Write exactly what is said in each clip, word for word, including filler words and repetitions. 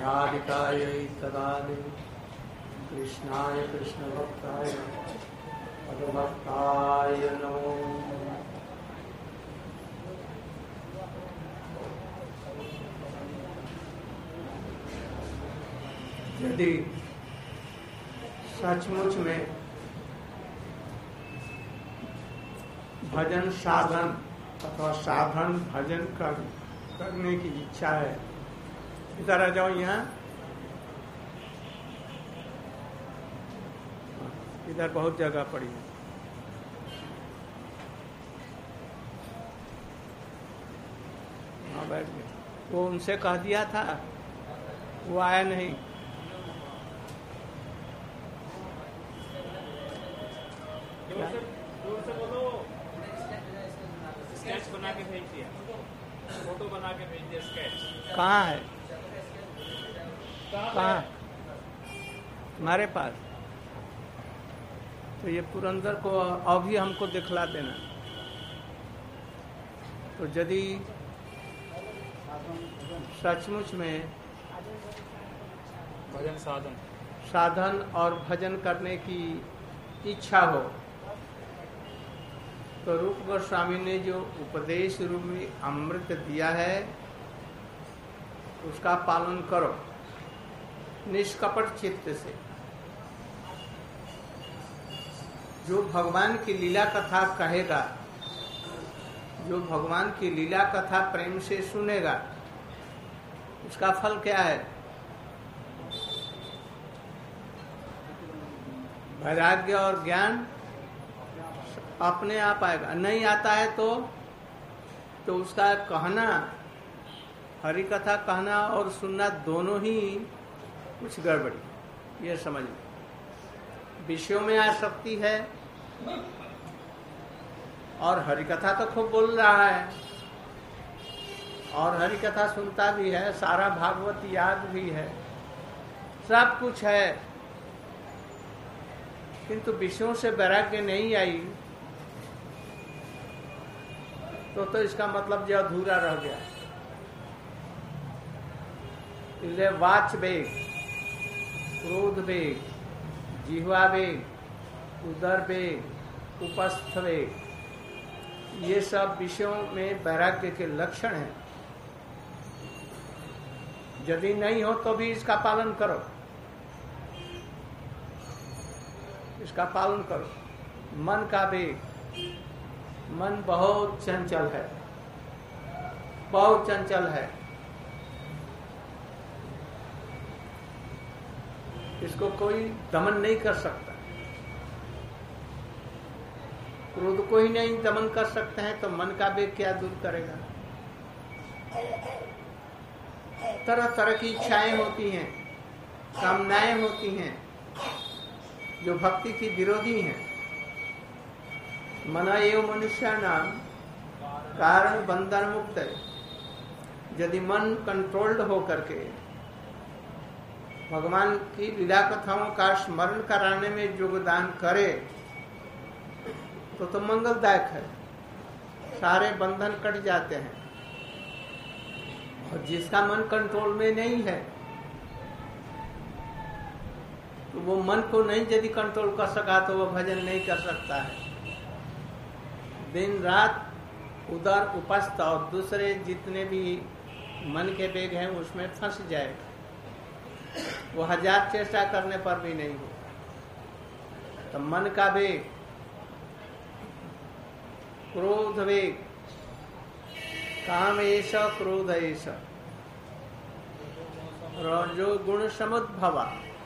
राधिकायै तदालि कृष्णाय कृष्णभक्ताय पदभक्ताय नमो। यदि सचमुच में भजन साधन अथवा साधन भजन कर, करने की इच्छा है, इधर आ जाओ, यहाँ इधर बहुत जगह पड़ी है। हाँ बैठ गए। वो उनसे कह दिया था, वो आया नहीं। दूर से बोलो, स्केच बना के भेज दिया, फोटो बना के भेज दिया स्केच। कहाँ है? कहाँ? हमारे पास। तो ये पुरंदर को अभी हमको दिखला देना। तो यदि सचमुच में भजन साधन साधन और भजन करने की इच्छा हो, तो रूप गोस्वामी ने जो उपदेश रूपी अमृत दिया है उसका पालन करो निष्कपट चित्त से। जो भगवान की लीला कथा कहेगा, जो भगवान की लीला कथा प्रेम से सुनेगा, उसका फल क्या है? वैराग्य और ज्ञान अपने आप आएगा। नहीं आता है तो तो उसका कहना, हरि कथा कहना और सुनना दोनों ही कुछ गड़बड़ी, ये समझ लो। विषयों में आसक्ति है और हरि कथा तो खूब बोल रहा है और हरि कथा सुनता भी है, सारा भागवत याद भी है, सब कुछ है, किंतु विषयों से वैराग्य नहीं आई तो तो इसका मतलब जो अधूरा रह गया। इसलिए वाच वेग, क्रोध वेग, जिह्वा वेग, उदर वेग, उपस्थ वेग, ये सब विषयों में वैराग्य के लक्षण हैं। यदि नहीं हो तो भी इसका पालन करो, इसका पालन करो। मन का वेग, मन बहुत चंचल है, बहुत चंचल है, इसको कोई दमन नहीं कर सकता। क्रोध को ही नहीं दमन कर सकते हैं तो मन का वेग क्या दूर करेगा। तरह तरह की इच्छाएं होती हैं, कामनाएं होती हैं जो भक्ति की विरोधी हैं। मन एवं मनुष्याणाम कारण बंधन मुक्त है। यदि मन कंट्रोल्ड हो करके भगवान की लीला कथाओं का स्मरण कराने में योगदान करे तो तो मंगलदायक है, सारे बंधन कट जाते हैं। और जिसका मन कंट्रोल में नहीं है तो वो मन को नहीं यदि कंट्रोल कर सका तो वो भजन नहीं कर सकता है। दिन रात उदर उपस्थ और दूसरे जितने भी मन के वेग हैं उसमें फंस जाएगा, वो हजार चेष्टा करने पर भी नहीं हो। तो मन का वेग, क्रोध वेग, काम ऐसा क्रोध ऐसा, रजो गुण समुद्भवा,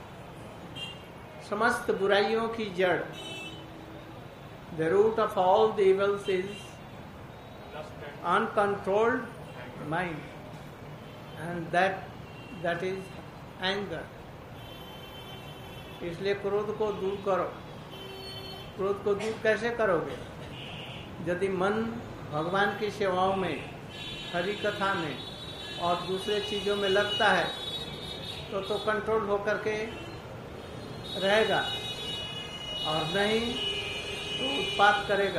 समस्त बुराइयों की जड़, the root of all the evils is uncontrolled mind, and that that is anger. इसलिए क्रोध को दूर करो। क्रोध को दूर कैसे करोगे? यदि मन भगवान की सेवाओं में, हरि कथा में और दूसरे चीजों में लगता है तो तो कंट्रोल होकर के रहेगा, और नहीं तो उत्पात करेगा।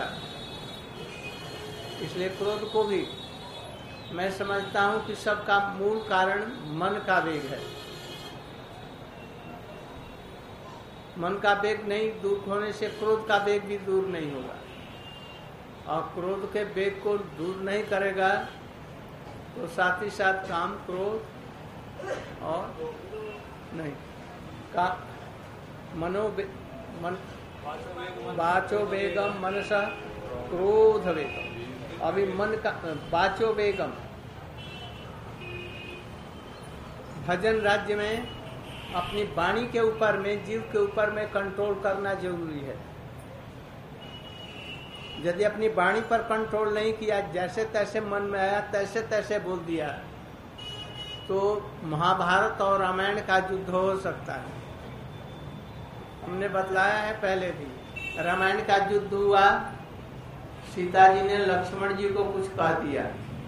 इसलिए क्रोध को भी मैं समझता हूं कि सबका मूल कारण मन का वेग है। मन का वेग नहीं दूर होने से क्रोध का वेग भी दूर नहीं होगा, और क्रोध के वेग को दूर नहीं करेगा तो साथ ही साथ काम क्रोध और नहीं का मनो मन वाचो वेगम मनसा क्रोध वेगम। अभी मन का वाचो वेगम भजन राज्य में अपनी वाणी के ऊपर में, जीव के ऊपर में कंट्रोल करना जरूरी है। यदि अपनी वाणी पर कंट्रोल नहीं किया, जैसे तैसे मन में आया तैसे तैसे बोल दिया, तो महाभारत और रामायण का युद्ध हो सकता है। हमने बतलाया है पहले भी, रामायण का युद्ध हुआ, सीता जी ने लक्ष्मण जी को कुछ कह दिया,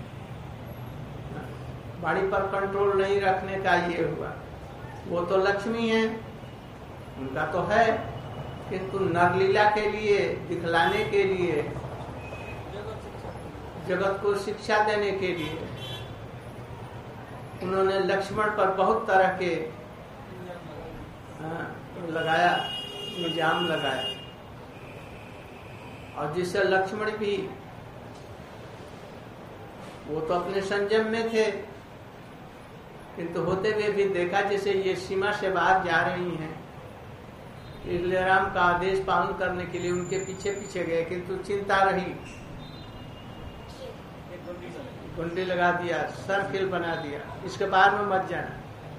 वाणी पर कंट्रोल नहीं रखने का ये हुआ। वो तो लक्ष्मी है, उनका तो है, किंतु नरलीला के लिए, दिखलाने के लिए, जगत को शिक्षा देने के लिए उन्होंने लक्ष्मण पर बहुत तरह के हाँ, लगाया, इल्जाम लगाया, और जिससे लक्ष्मण भी, वो तो अपने संयम में थे, किंतु होते हुए भी देखा जैसे ये सीमा से बाहर जा रही हैं, इसलिए राम का आदेश पालन करने के लिए उनके पीछे पीछे गए, किंतु चिंता रही, गुंडी लगा दिया, सर्किल बना दिया, इसके बाद में मत जाना,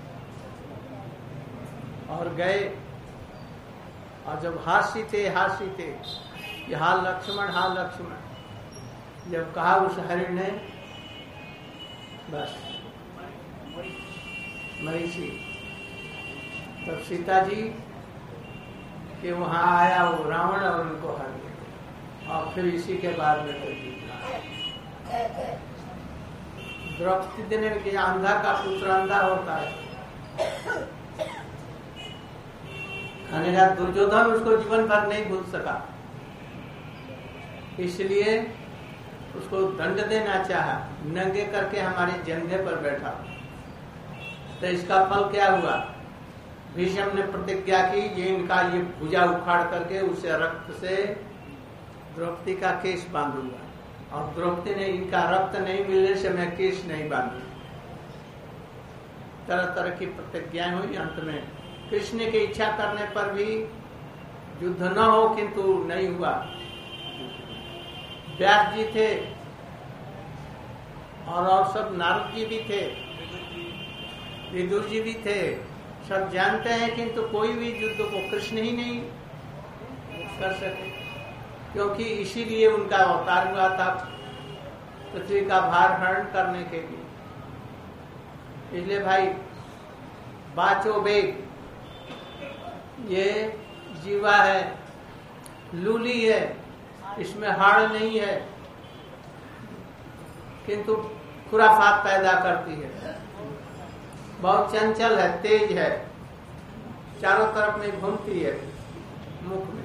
और गए। और जब हासी थे हासी थे कि हा लक्ष्मण हा लक्ष्मण, जब कहा उस हरिण ने, बस मरीची, तब सीता जी के वहां आया वो रावण और उनको हर गया, और फिर इसी के बाद में द्रौपदी ने कि अंधा का पुत्र अंधा होता है, खाने का दुर्योधन उसको जीवन भर नहीं भूल सका, इसलिए उसको दंड देना चाहा, नंगे करके हमारे जंघे पर बैठा। तो इसका फल क्या हुआ? भीष्म ने प्रतिज्ञा की कि इनका ये भुजा उखाड़ करके उसे रक्त से द्रौपदी का केश बांधूंगा, और द्रौपदी ने इनका रक्त नहीं मिलने से मैं केश नहीं बांधूंगा। तरह तरह की प्रतिज्ञाएं हुई। अंत में कृष्ण की इच्छा करने पर भी युद्ध न हो, किंतु नहीं हुआ। व्यास जी थे और और सब नारद जी भी थे, विदुर जी भी थे, सब जानते हैं, किंतु कोई भी युद्ध को कृष्ण ही नहीं कर सके, क्योंकि इसीलिए उनका अवतार हुआ था, पृथ्वी का भार हरण करने के लिए। इसलिए भाई बाचो बेग, ये जीवा है, लूली है, इसमें हाड़ नहीं है, किंतु खुराफात पैदा करती है, बहुत चंचल है, तेज है, चारों तरफ में घूमती है मुख में,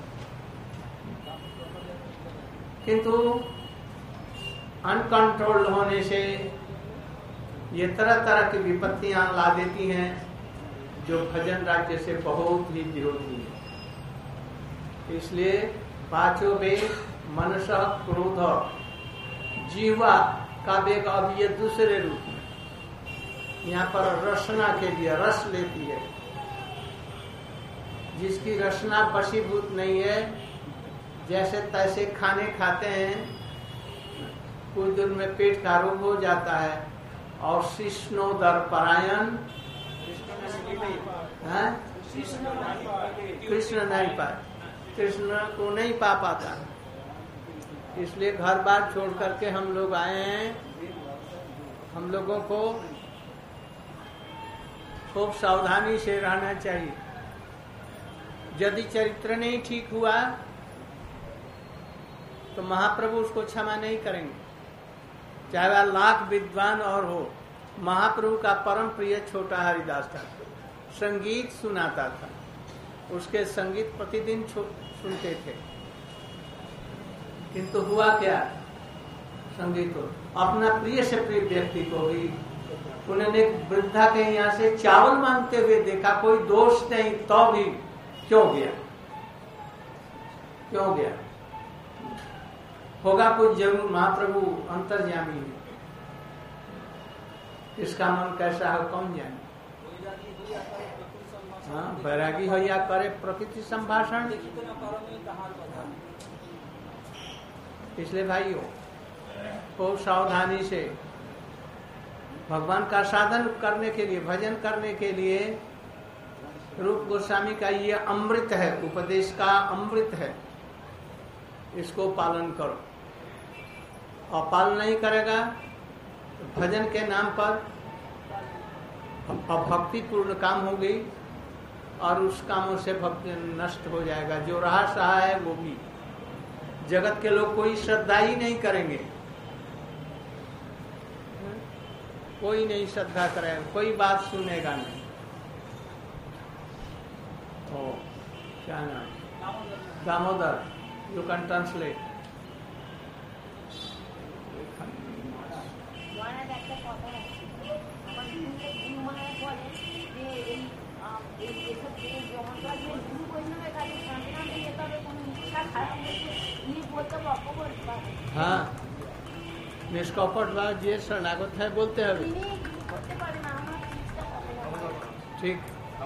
किंतु अनकंट्रोल्ड होने से ये तरह तरह की विपत्तियां ला देती हैं, जो भजन राज्य से बहुत ही विरोधी है। इसलिए पांचों वेग मनसा क्रोध, जीवा का वेग अब ये दूसरे रूप में, यहाँ पर रसना के लिए रस लेती है, जिसकी रसना वशीभूत नहीं है, जैसे तैसे खाने खाते हैं, कुछ दिन में पेट का रोग हो जाता है, और शिष्णोदर परायण, कृष्ण नहीं पाए, कृष्ण को नहीं पा पाता, इसलिए घर बार छोड़ करके हम लोग आए हैं। हम लोगों को खूब सावधानी से रहना चाहिए। यदि चरित्र नहीं ठीक हुआ तो महाप्रभु उसको क्षमा नहीं करेंगे, चाहे वह लाख विद्वान और हो। महाप्रभु का परम प्रिय छोटा हरिदास था, संगीत सुनाता था, उसके संगीत प्रतिदिन सुनते थे, किंतु हुआ क्या? संगीत को अपना प्रिय से प्रिय व्यक्ति को भी उन्होंने वृद्धा के यहाँ से चावल मांगते हुए देखा, कोई दोष नहीं, तो भी क्यों गया, क्यों गया? होगा कुछ जरूर, महाप्रभु अंतर्यामी है, इसका मन कैसा है कौन जाने। हाँ, बैरागी हो या करे प्रकृति संभाषण। इसलिए भाइयों को सावधानी से भगवान का साधन करने के लिए, भजन करने के लिए रूप गोस्वामी का ये अमृत है, उपदेश का अमृत है, इसको पालन करो। और पालन नहीं करेगा तो भजन के नाम पर भक्तिपूर्ण काम हो गई और उस कामों से भक्ति नष्ट हो जाएगा। जो रहा सहा है वो भी, जगत के लोग कोई श्रद्धा ही नहीं करेंगे, कोई नहीं श्रद्धा करेगा, कोई बात सुनेगा नहीं। ओ क्या नाम, दामोदर, यू कैन ट्रांसलेट। हाँ, निष्कपट बात जे शरणागत है बोलते हैं अभी। ठीक,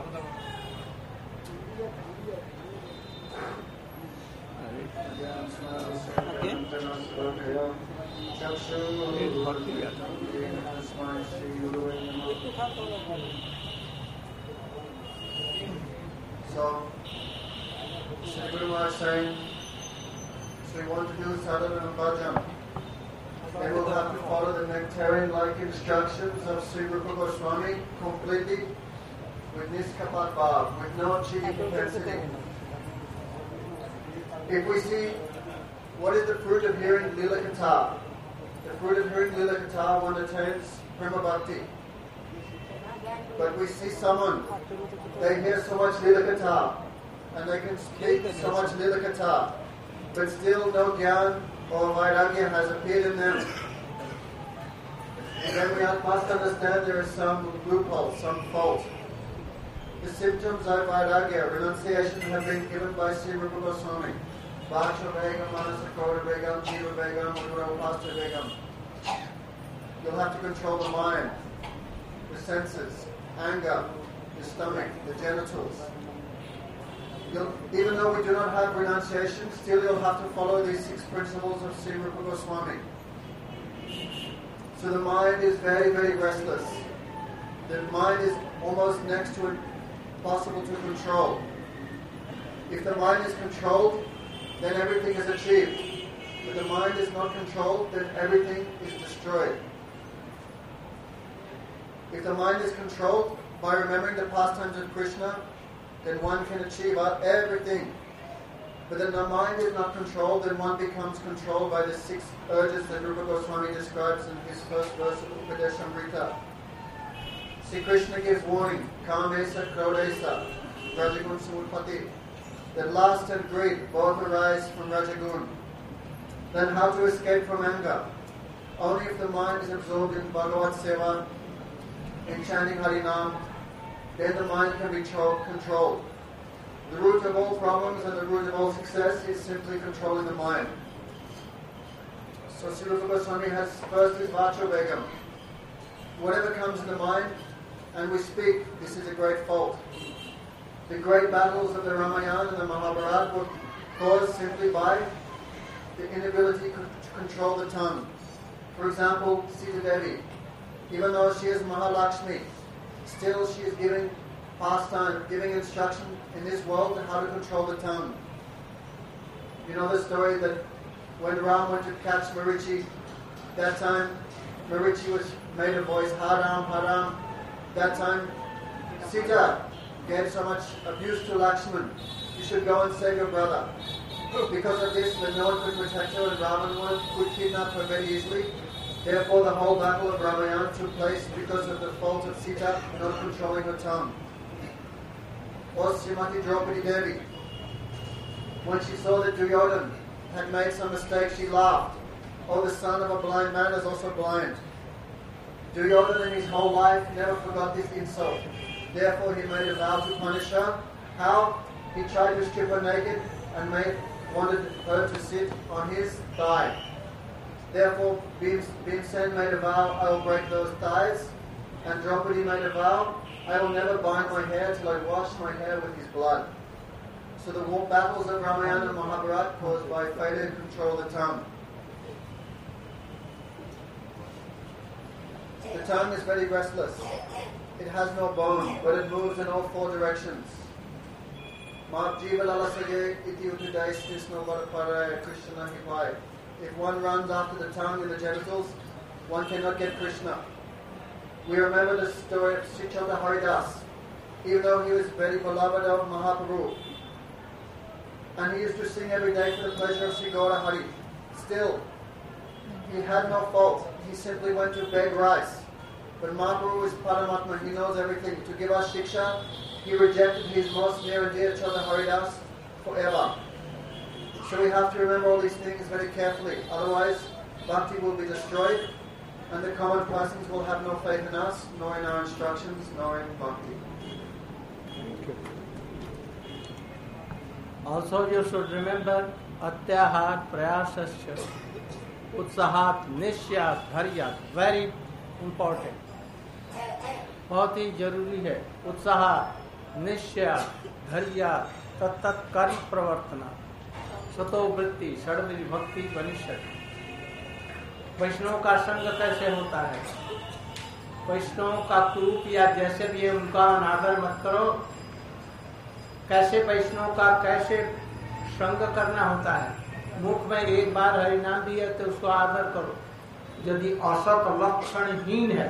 So, Sri Guru Maharaj saying, so you want to do sadhana and bhajan, then we'll have to follow the nectarian-like instructions of Sri Rupa Goswami completely with niskapat bhav, with no cheating propensity. If we see what is the fruit of hearing Lila Katha, the fruit of hearing Lila Katha, one attains Prema Bhakti. But we see someone, they hear so much Lila Katha, and they can speak so much Lila Katha, but still no Gyan or Vairagya has appeared in them. And then we must understand there is some loophole, some fault. The symptoms of Vairagya, renunciation, have been given by Sri Rupa Goswami. Bhaksha Vegam, Manasa Koda Vegam, Jiva Vegam, Udura Upasta Vegam. You'll have to control the mind, the senses, anger, the stomach, the genitals. You'll, even though we do not have renunciation, still you'll have to follow these six principles of Sri Rupa Goswami. So the mind is very, very restless. The mind is almost next to impossible to control. If the mind is controlled, then everything is achieved. If the mind is not controlled, then everything is destroyed. If the mind is controlled by remembering the pastimes of Krishna, then one can achieve everything. But then the mind is not controlled, then one becomes controlled by the six urges that Rupa Goswami describes in his first verse of Upadeshamrita. Sri Krishna gives warning, Kamesa, Krodesa, Rajagun Samutpati, that lust and greed both arise from Rajagun. Then how to escape from anger? Only if the mind is absorbed in Bhagavad Seva, in chanting Harinam, then the mind can be controlled. The root of all problems and the root of all success is simply controlling the mind. So Sri Rupa Goswami has first is Vacha Vegam. Whatever comes in the mind and we speak, this is a great fault. The great battles of the Ramayana and the Mahabharata were caused simply by the inability to control the tongue. For example, Sita Devi, even though she is Mahalakshmi, still she is giving pastime, giving instruction in this world on how to control the tongue. You know the story that when Ram went to catch Marichi, that time Marichi was made a voice, Haram, Haram. That time Sita gave so much abuse to Lakshman. You should go and save your brother. Because of this, when no one could protect her and Ravan could kidnap her very easily, therefore the whole battle of Ramayana took place because of the fault of Sita not controlling her tongue. Or Srimati Draupadi Devi, when she saw that Duryodhana had made some mistake, she laughed. Oh, the son of a blind man is also blind. Duryodhana in his whole life never forgot this insult. Therefore he made a vow to punish her. How? he tried to strip her naked and made, wanted her to sit on his thigh. Therefore, Bhimsen made a vow, I will break those thighs. And Draupadi made a vow, I will never bind my hair till I wash my hair with his blood. So the war battles of Ramayana and Mahabharata caused by failure to control the tongue. The tongue is very restless. It has no bone, but it moves in all four directions. If one runs after the tongue and the genitals, one cannot get Krishna. We remember the story of Sri Chota Haridas. Even though he was very beloved of Mahaprabhu, and he used to sing every day for the pleasure of Sri Gaura Hari, still, he had no fault. He simply went to beg rice. But Mahaprabhu is Paramatma, he knows everything. To give us shiksha, he rejected his most near and dear Chota Haridas forever. So we have to remember all these things very carefully. Otherwise, bhakti will be destroyed, and the common persons will have no faith in us, nor in our instructions, nor in bhakti. Also, you should remember atyahar prayasasya utsahat nishyat dharyat. Very important. बहुत ही जरूरी है. उत्साह निश्चय धैर्य तत्त कार्य प्रवर्तना सतो वृत्ति षड्विधि भक्ति वनिष्ठ. वैष्णव का संग कैसे होता है? वैष्णव का कुरूप या जैसे भी है उनका अनादर मत करो. कैसे वैष्णव का कैसे संग करना होता है? मुख में एक बार हरिनाम भी है तो उसको आदर करो. यदि असत लक्षणहीन है,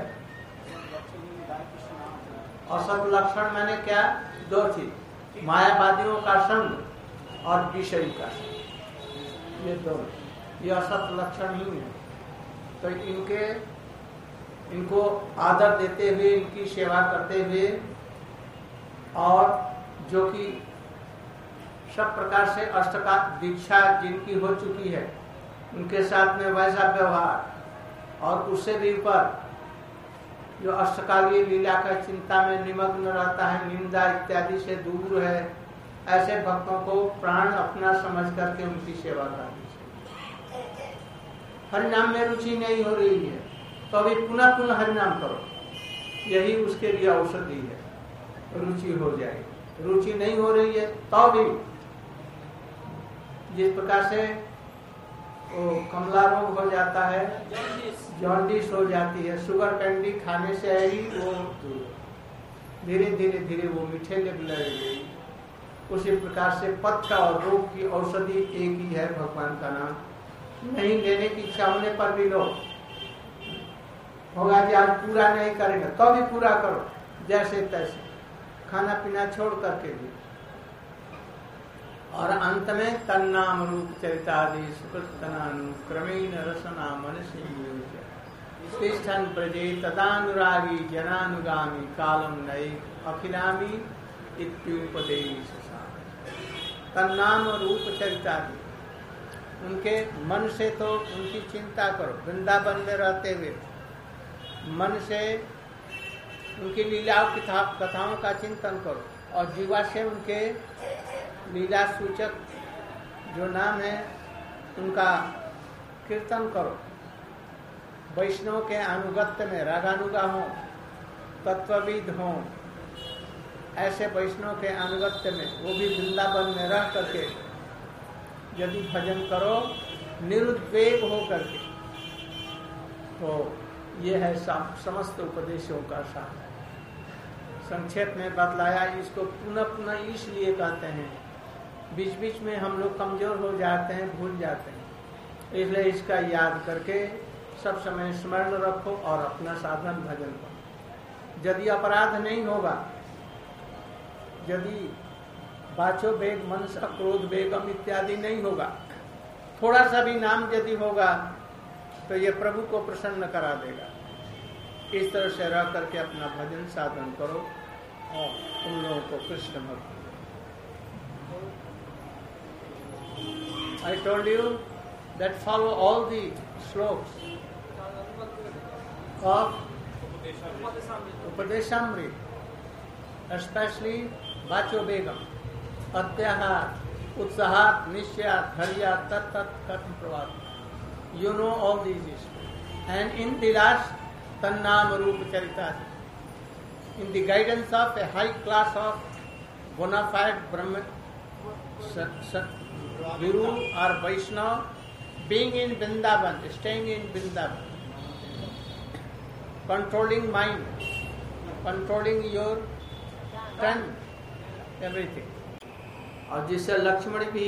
असत लक्षण मैंने क्या? दो चीज, मायावादियों का संग और विषय का संग, ये दोनों, ये असत लक्षणहीन है. तो इनके इनको आदर देते हुए, इनकी सेवा करते हुए, और जो कि सब प्रकार से अष्टका दीक्षा जिनकी हो चुकी है उनके साथ में वैसा व्यवहार, और उससे भी ऊपर जो अष्टकालीय लीला का चिंता में निमग्न रहता है, निंदा इत्यादि से दूर है, ऐसे भक्तों को प्राण अपना समझ करके उनकी सेवा करनी चाहिए. हरिनाम में रुचि नहीं हो रही है तो अभी पुनः पुनः हरिनाम करो, यही उसके लिए औषधि है, रुचि हो जाएगी. रुचि नहीं हो रही है तो भी जिस प्रकार से वो कमला रोग हो जाता है, जॉन्डिस हो जाती है, शुगर कैंडी खाने से ही वो धीरे धीरे धीरे वो मीठे लगने लगेगी. उसी प्रकार से पथ्य और रोग की औषधि एक ही है, भगवान का नाम. नहीं लेने की इच्छा होने पर भी लो. होगा कि आज पूरा नहीं करेंगे तो भी पूरा करो, जैसे तैसे खाना पीना छोड़ करके भी. और अंत में तन्नाम रूप चरितादि सुकृतनानु क्रमेण रसना मनसी तिष्ठन् प्रजे तदानुरागी जनानुगामी कालम नये अखिलामी इत्युपदेश. तन्नाम रूप चरितादि, उनके मन से तो उनकी चिंता करो. वृंदावन में रहते हुए मन से उनकी लीलाओं कथाओं का चिंतन करो, और जीवा से उनके लीला सूचक जो नाम है उनका कीर्तन करो. वैष्णव के अनुगत्य में रागानुगा हो, तत्वविद हो, ऐसे वैष्णव के अनुगत्य में, वो भी वृंदावन में रह करके यदि भजन करो निरुद्वेग हो करके, तो ये है समस्त उपदेशों का सार. संक्षेप में बतलाया. इसको पुनः पुनः इसलिए कहते हैं, बीच बीच में हम लोग कमजोर हो जाते हैं, भूल जाते हैं, इसलिए इसका याद करके सब समय स्मरण रखो और अपना साधन भजन करो. यदि अपराध नहीं होगा, यदि वाचो वेग मनसा क्रोध वेगम इत्यादि नहीं होगा, थोड़ा सा भी नाम यदि होगा तो ये प्रभु को प्रसन्न करा देगा. इस तरह से रह करके अपना भजन साधन करो और उन लोगों को कृष्ण भक्त. I told you that follow all the sloks of Upadeshamrit, especially Vacho Begam. अत्याहार उत्साहात निश्चयात धैर्य तत्त कर्म प्रवाह you know all these and in the last तन्नाम रूप चरिता in the guidance of a high class of bonafide brahma guru और वैष्णव being in Vrindavan, staying in Vrindavan, controlling mind, controlling your tongue, everything. और जिससे लक्ष्मण भी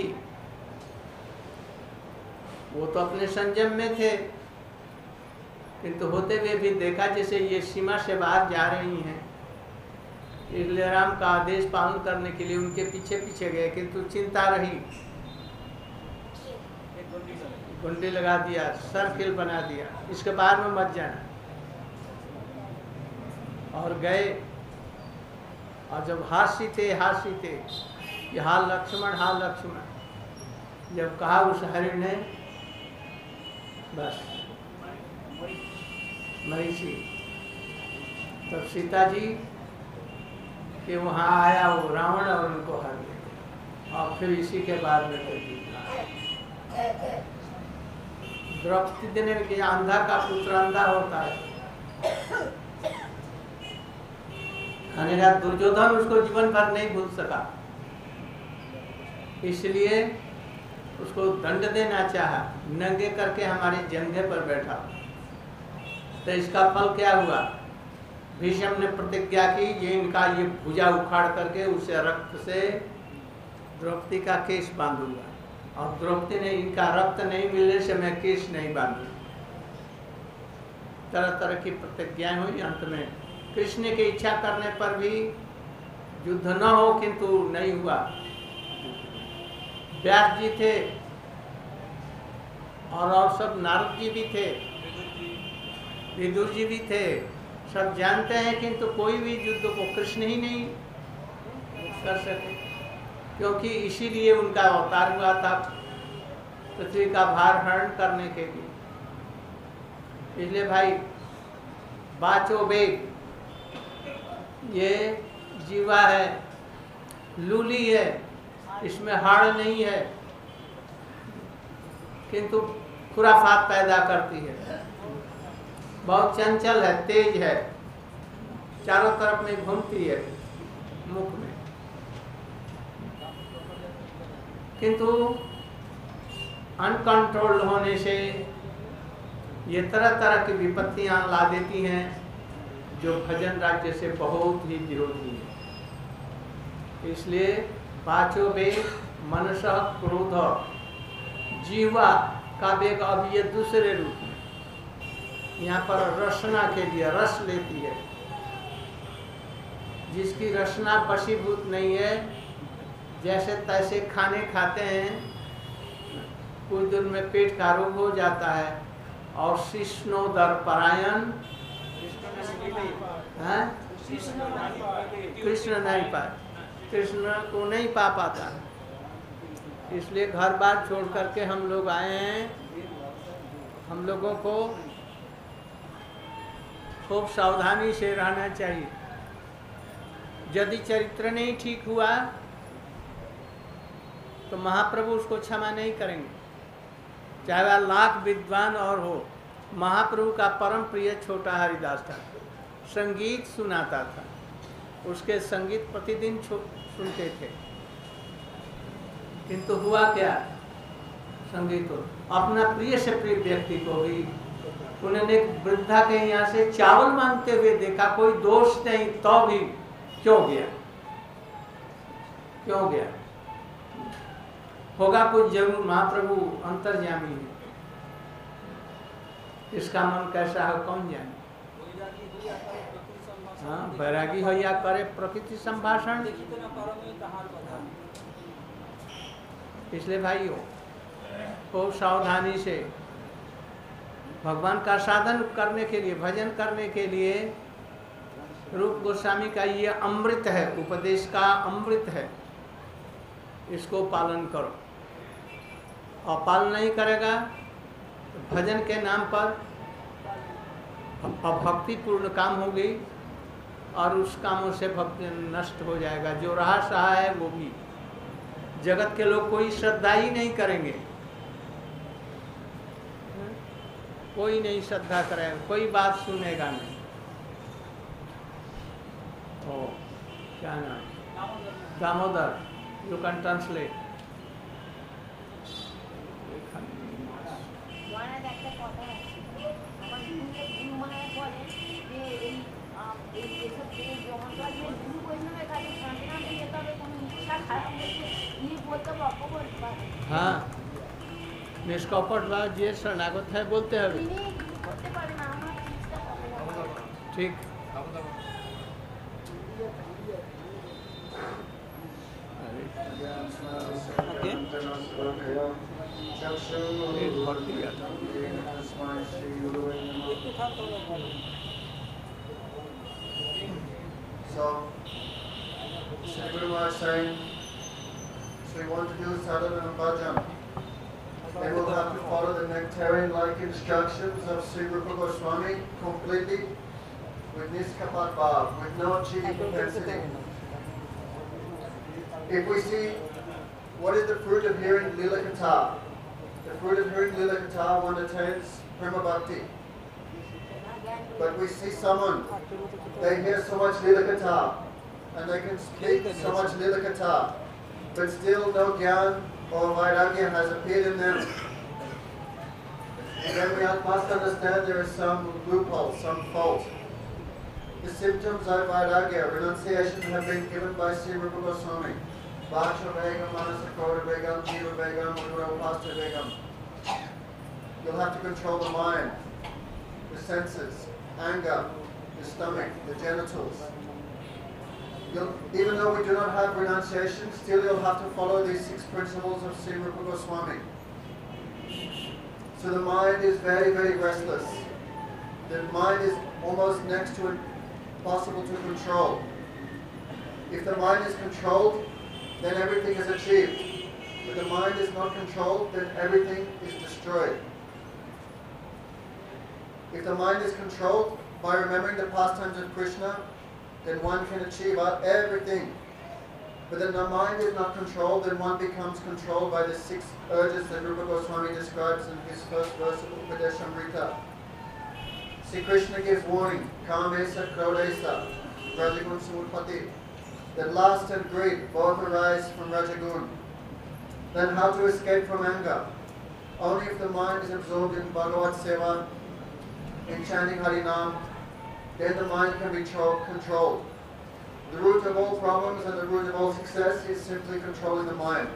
वो तो अपने संयम में थे, किंतु होते हुए भी देखा जैसे ये सीमा से बाहर जा रही हैं, इसलिए राम का आदेश पालन करने के लिए उनके पीछे पीछे गए, किंतु चिंता रही, गुंडी लगा दिया, सर्किल बना दिया, इसके बाद में मत जाना। और गए और जब हासी थे हासी थे कि हा लक्ष्मण हा लक्ष्मण, जब कहा उस हरिण ने बस मरीची, तब सीता जी के वहाँ आया वो रावण और उनको हर गया। और फिर इसी के बाद में द्रौपदी ने कि अंधा का पुत्र अंधा होता है, दुर्योधन उसको जीवन भर नहीं भूल सका, इसलिए उसको दंड देना चाहा, नंगे करके हमारे जंघे पर बैठा। तो इसका फल क्या हुआ? भीष्म ने प्रतिज्ञा की ये इनका ये भुजा उखाड़ करके उसे रक्त से द्रौपदी का केश बांधूंगा, और द्रौपदी ने इनका रक्त नहीं मिलने से मैं केश नहीं बांधूंगा। तरह तरह की प्रतिज्ञाएं हुई। अंत में कृष्ण की इच्छा करने पर भी युद्ध न हो, किंतु नहीं हुआ। व्यास जी थे और और सब नारद जी भी थे, विदुर जी भी थे, सब जानते हैं, किंतु कोई भी युद्ध को कृष्ण ही नहीं कर सके, क्योंकि इसीलिए उनका अवतार हुआ था, पृथ्वी का भार हरण करने के लिए। इसलिए भाई बाचो बेग, ये जीवा है, लूली है, इसमें हाड़ नहीं है, किंतु खुराफात पैदा करती है, बहुत चंचल है, तेज है, चारों तरफ में घूमती है मुख में, किंतु अनकंट्रोल्ड होने से ये तरह तरह की विपत्तियां ला देती हैं, जो भजन राज्य से बहुत ही विरोधी है। इसलिए पांचों वेग मनसः क्रोध, जीवा का वेग अब ये दूसरे रूप में यहाँ पर रसना के लिए रस लेती है। जिसकी रसना वशीभूत नहीं है, जैसे तैसे खाने खाते हैं, कुछ दिन में पेट का रोग हो जाता है, और शिष्णोदर परायण कृष्ण नहीं पाए, कृष्ण को नहीं पा पाता। इसलिए घर बार छोड़ करके हम लोग आए हैं। हम लोगों को खूब सावधानी से रहना चाहिए। यदि चरित्र नहीं ठीक हुआ तो महाप्रभु उसको क्षमा नहीं करेंगे, चाहे वह लाख विद्वान और हो। महाप्रभु का परम प्रिय छोटा हरिदास था, संगीत सुनाता था, उसके संगीत प्रतिदिन सुनते थे, किंतु हुआ क्या? संगीत अपना प्रिय से प्रिय व्यक्ति को भी उन्होंने एक वृद्धा के यहाँ से चावल मांगते हुए देखा, कोई दोष नहीं, तो भी क्यों गया? क्यों गया? होगा कुछ जरूर, महाप्रभु अंतर्यामी है, इसका मन कैसा हो कौन जाने। हाँ, बैरागी हो या करे प्रकृति संभाषण। इसलिए भाइयों खूब सावधानी से भगवान का साधन करने के लिए, भजन करने के लिए रूप गोस्वामी का ये अमृत है, उपदेश का अमृत है, इसको पालन करो। और पालन नहीं करेगा तो भजन के नाम पर भक्तिपूर्ण काम होगी, और उस कामों से भक्ति नष्ट हो जाएगा। जो रहा सहा है वो भी जगत के लोग कोई श्रद्धा ही नहीं करेंगे, कोई नहीं श्रद्धा करेगा, कोई बात सुनेगा नहीं। ओ क्या नाम, दामोदर, यू कैन ट्रांसलेट। हाँ, निष्कपट भाव जे शरणागत है बोलते हैं ठीक। So, Sri Guru Maharaj saying, so we want to do sadhana and bhajan, then we'll have to follow the nectarian-like instructions of Sri Rupa Goswami completely, with niskapat bhav, with no cheating propensity. If we see, what is the fruit of hearing Lila Katha? The fruit of hearing Lila Katha, one attains Prema Bhakti. But we see someone, they hear so much Lila Katha, and they can speak so much Lila Katha, but still no Gyan or Vairagya has appeared in them. And then we must understand there is some loophole, some fault. The symptoms of Vairagya, renunciation, have been given by Sri Rupa Goswami. Bhaksha Vegam, Manasa Koda Vegam, Jiva Vegam, Udura Upasta Vegam. You'll have to control the mind, the senses, anger, the stomach, the genitals. You'll, even though we do not have renunciation, still you'll have to follow these six principles of Sri Rupa Goswami. So the mind is very, very restless. The mind is almost next to impossible to control. If the mind is controlled, then everything is achieved. If the mind is not controlled, then everything is destroyed. If the mind is controlled by remembering the pastimes of Krishna, then one can achieve everything. But then the mind is not controlled, then one becomes controlled by the six urges that Rupa Goswami describes in his first verse of Upadeshamrita. Sri Krishna gives warning, Kamesa, Krodesa, Rajagun Samutpati, that lust and greed both arise from Rajagun. Then how to escape from anger? Only if the mind is absorbed in Bhagavad Seva, in chanting Harinam, then the mind can be controlled. The root of all problems and the root of all success is simply controlling the mind.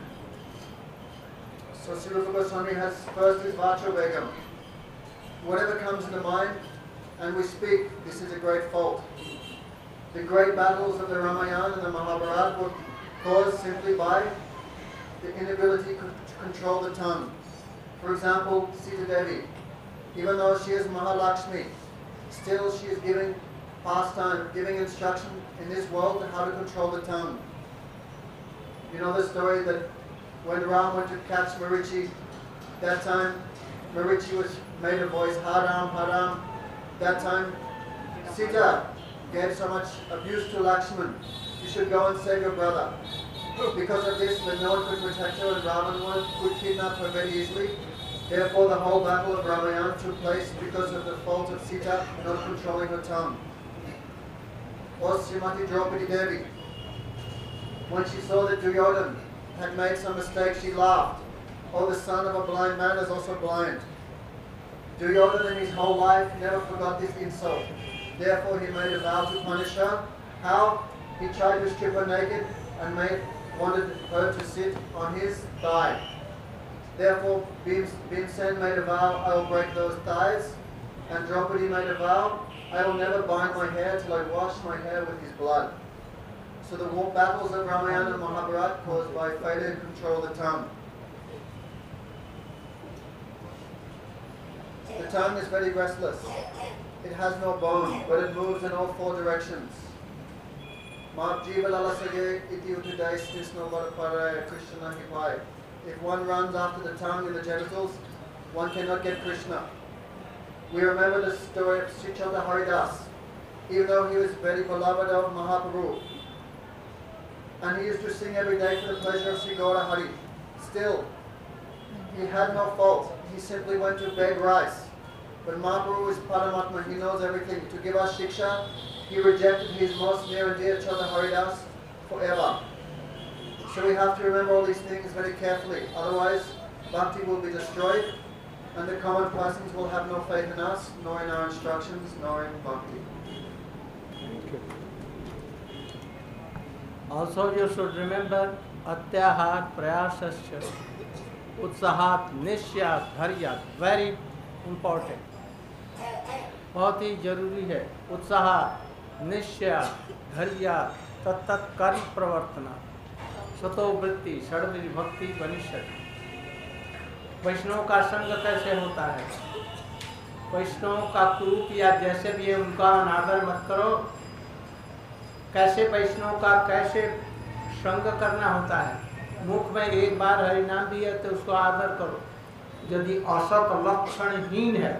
So Sri Rupa Goswami has first his Vacha Vegam. Whatever comes in the mind and we speak, this is a great fault. The great battles of the Ramayana and the Mahabharata were caused simply by the inability to control the tongue. For example, Sita Devi, even though she is Mahalakshmi, still she is giving pastime, giving instruction in this world on how to control the tongue. You know the story that when Ram went to catch Marichi, that time Marichi was made a voice, Haram, Haram. That time Sita gave so much abuse to Lakshman. You should go and save your brother. Because of this, when no one could protect her and Ravan could kidnap her very easily, therefore the whole battle of Ramayana took place because of the fault of Sita in not controlling her tongue. Or Srimati Draupadi Devi, when she saw that Duryodhana had made some mistake, she laughed. Oh, the son of a blind man is also blind. Duryodhana in his whole life never forgot this insult. Therefore he made a vow to punish her. How? He tried to strip her naked and made, wanted her to sit on his thigh. Therefore Bhimsen made a vow, I will break those thighs. And Draupadi made a vow, I will never bind my hair till I wash my hair with his blood. So the war battles of Ramayana and Mahabharata caused by failure to control the tongue. The tongue is very restless. It has no bone, but it moves in all four directions. If one runs after the tongue and the genitals, one cannot get Krishna. We remember the story of Sri Chandra Haridas. Even though he was very beloved of Mahaprabhu, and he used to sing every day for the pleasure of Sri Gaura Hari. Still, he had no fault. He simply went to beg rice. But Mahaprabhu is Paramatma, he knows everything. To give us shiksha, he rejected his most near and dear Chota Haridas forever. So we have to remember all these things very carefully. Otherwise, bhakti will be destroyed, and the common persons will have no faith in us, nor in our instructions, nor in bhakti. Thank you. Also, you should remember atyahar prayasasya utsahat nishya dharya. Very important. बहुत ही जरूरी है. उत्साह, निश्चय, धैर्य, तत्त कर्म प्रवर्तना, सतो वृत्ति, षड्विधि भक्ति बनिष्यति. वैष्णव का संग कैसे होता है? वैष्णव का कुरूप या जैसे भी है उनका अनादर मत करो. कैसे वैष्णव का कैसे संग करना होता है? मुख में एक बार हरिनाम भी है तो उसको आदर करो. यदि असत लक्षणहीन है,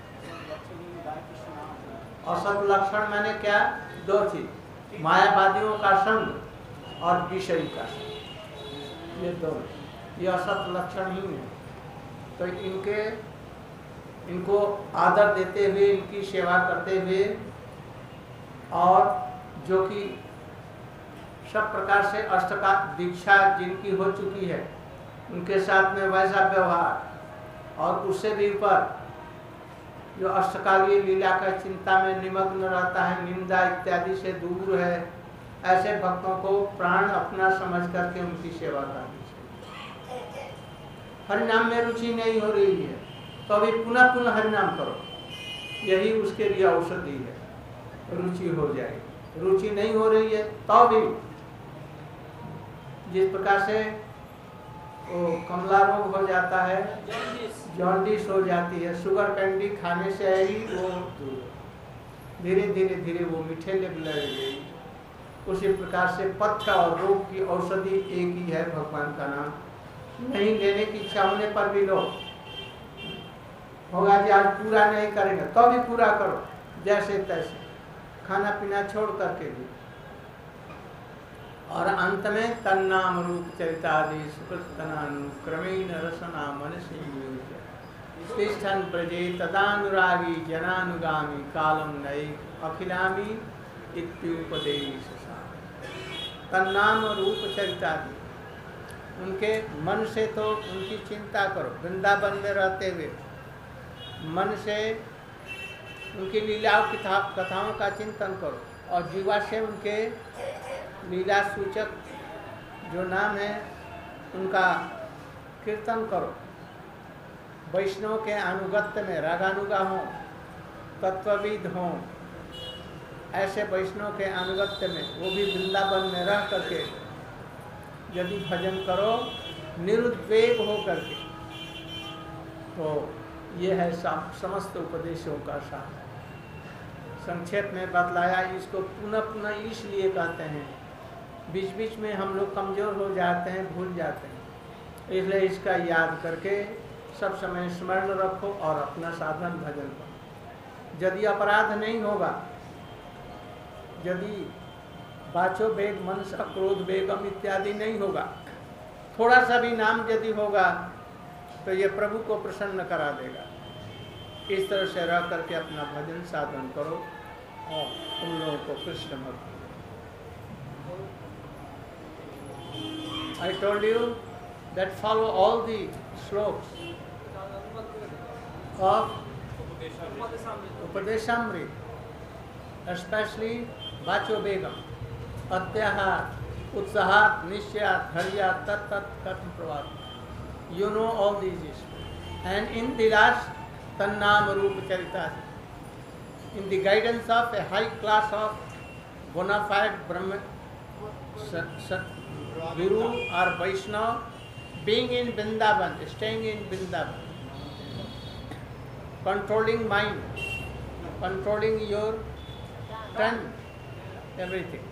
असत लक्षण मैंने क्या? दो चीज, मायावादियों का संग और विषयी का संग, ये दो, ये असत लक्षणहीन है. तो इनके इनको आदर देते हुए, इनकी सेवा करते हुए, और जो कि सब प्रकार से अष्टका दीक्षा जिनकी हो चुकी है उनके साथ में वैसा व्यवहार, और उससे भी ऊपर जो अष्टकालीय लीला का चिंता में निमग्न रहता है, निंदा इत्यादि से दूर है, ऐसे भक्तों को प्राण अपना समझ करके उनकी सेवा करनी चाहिए. हरिनाम में रुचि नहीं हो रही है तो अभी पुनः पुनः हरिनाम करो, यही उसके लिए औषधि है, रुचि हो जाएगी. रुचि नहीं हो रही है तो भी जिस प्रकार से वो कमला रोग हो जाता है, जॉन्डिस हो जाती है, शुगर कैंडी खाने से ही वो धीरे धीरे धीरे वो मीठे लगने लगी. उसी प्रकार से पथ्य और रोग की औषधि एक ही है, भगवान का नाम. नहीं लेने की इच्छा होने पर भी लो. होगा कि आज पूरा नहीं करेंगे तो भी पूरा करो, जैसे तैसे, खाना पीना छोड़ करके भी. और अंत में तन्नाम रूप चरितादि सुकृतनानुक्रमेण रसना मनसि तिष्ठन् प्रजे तदानुरागी जनानुगामी कालम नये अखिलामी इत्युपदेश. तन्नाम रूप चरितादि, उनके मन से तो उनकी चिंता करो. वृंदावन में रहते हुए मन से उनकी लीलाओं की कथाओं का चिंतन करो, और जीवा से उनके लीला सूचक जो नाम है उनका कीर्तन करो. वैष्णव के अनुगत्य में रागानुगा हों, तत्वविद हों, ऐसे वैष्णव के अनुगत्य में, वो भी वृंदावन में रह करके यदि भजन करो निरुद्वेग हो करके, तो ये है समस्त उपदेशों का सार. संक्षेप में बतलाया. इसको पुनः पुनः इसलिए कहते हैं, बीच बीच में हम लोग कमज़ोर हो जाते हैं, भूल जाते हैं, इसलिए इसका याद करके सब समय स्मरण रखो और अपना साधन भजन करो. यदि अपराध नहीं होगा, यदि वाचो वेग मनस क्रोध वेगम इत्यादि नहीं होगा, थोड़ा सा भी नाम यदि होगा तो ये प्रभु को प्रसन्न करा देगा. इस तरह से रह करके अपना भजन साधन करो और उन लोगों को कृष्ण भक्ति. I told you that follow all the sloks of Upadeshamrit, especially Vacho Begam, Atyahar, Utsahat, Nishya, Dharya, Tat Tat Karma Pravat. You know all these issues. And in the last, Tannam Rupa Charita, in the guidance of a high class of bona fide Brahma, Guru or Vaishnava, being in Vrindavan, staying in Vrindavan, controlling mind, controlling your tongue, everything.